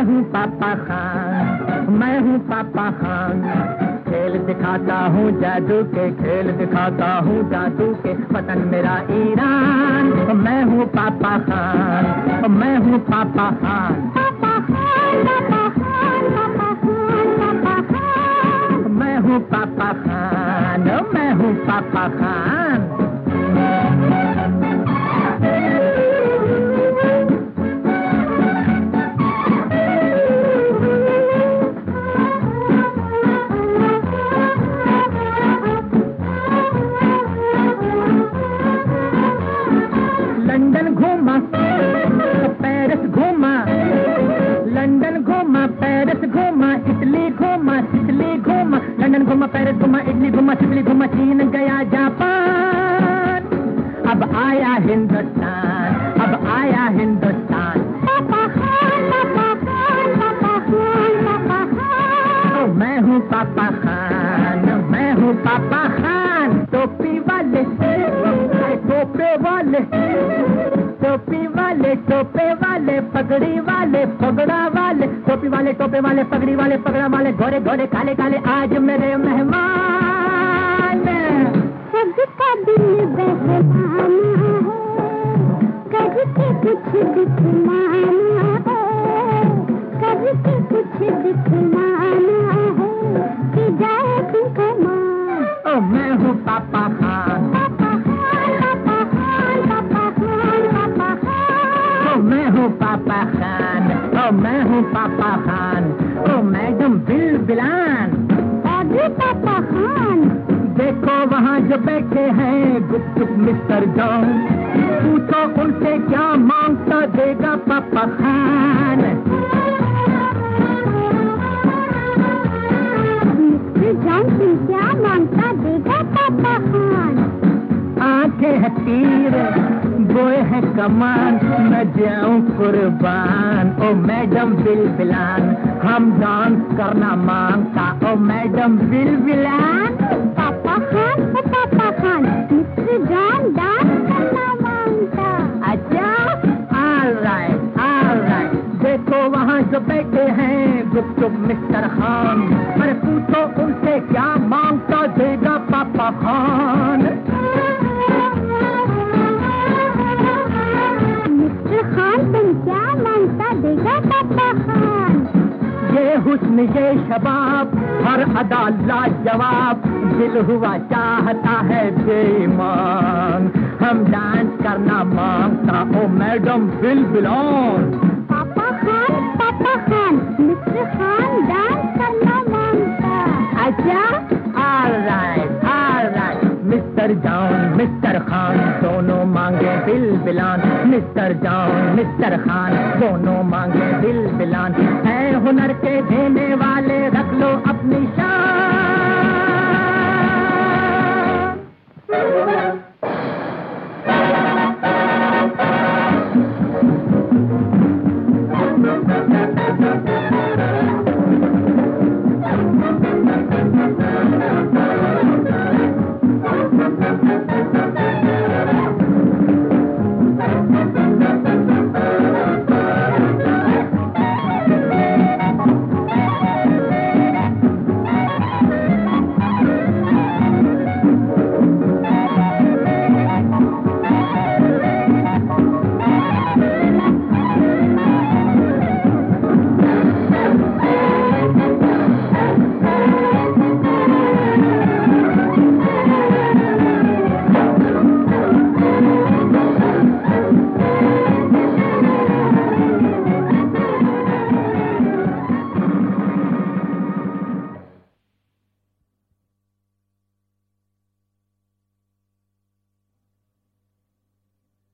हूँ पापा खान, मैं हूँ पापा खान। खेल दिखाता हूँ जादू के, खेल दिखाता हूँ जादू के, वतन मेरा ईरान। मैं हूँ पापा खान, मैं हूँ पापा खान। पापा खान, पापा खान, पापा खान, पापा खान। मैं हूँ पापा खान, मैं हूँ पापा खान। लंदन घूमा, पेरिस घूमा, लंदन घूमा, पेरिस घूमा, इटली घूमा, सिसिली घूमा, लंदन घूमा, पेरिस घूमा, इटली घूमा, सिसिली घूमा, चीन गया, जापान, अब आया हिंदुस्तान, अब आया हिंदुस्तान। पापा खान, पापा खान, पापा खान, पापा खान। मैं हूँ पापा खान, मैं हूँ पापा खान। टोपी वाले, टोपे वाले, टोपी वाले, टोपे वाले, पगड़ी वाले, पगड़ा वाले, टोपी वाले, टोपे वाले, पगड़ी वाले, पगड़ा वाले, घोड़े घोड़े काले काले, आज मेरे मेहमान। सबका दिल बहलाना है, करके कुछ दिखलाना है, करके कुछ दिखलाना है, कि जाए तू कमाल। ओ मैं हूँ पापा खान, पापा खान, पापा खान, पापा खान, पापा खान। ओ मैं हूँ पापा खान, ओ मैं हूँ पापा खान। ओ मैडम बिल बिलान, अभी पापा खान। देखो वहाँ जो बैठे हैं गुपचुप मिस्टर जॉन, पूछो उनसे क्या मांगता देगा पापा खान। मिस्टर जॉन तुम क्या मांगता देगा पापा खान? आंखें हैं तीर, बोए है कमान, न जाऊं कुर्बान। ओ मैडम बिल बिलान, हम डांस करना मांगता। ओ मैडम बिल बिलान, पापा खान, ओ पापा खान, मिस्टर जॉन डांस करना मांगता। अच्छा, ऑल राइट, देखो वहाँ जो बैठे हैं गुपचुप मिस्टर खान, अरे पूछो उनसे क्या मांगता देगा पापा खान। खान तुम क्या मांगता देगा पापा खान? ये हुस्न ये शबाब, हर अदा लाजवाब, दिल हुआ चाहता है बेईमान, हम डांस करना मांगता। ओ मैडम बिल बिलान, पापा खान, मिस्टर खान डांस करना मांगता। अच्छा, all right, mister John mister Khan दोनों मांगे बिल बिलान। मिस्टर जॉन मिस्टर खान दोनों मांगे बिल बिलान। है हुनर के देने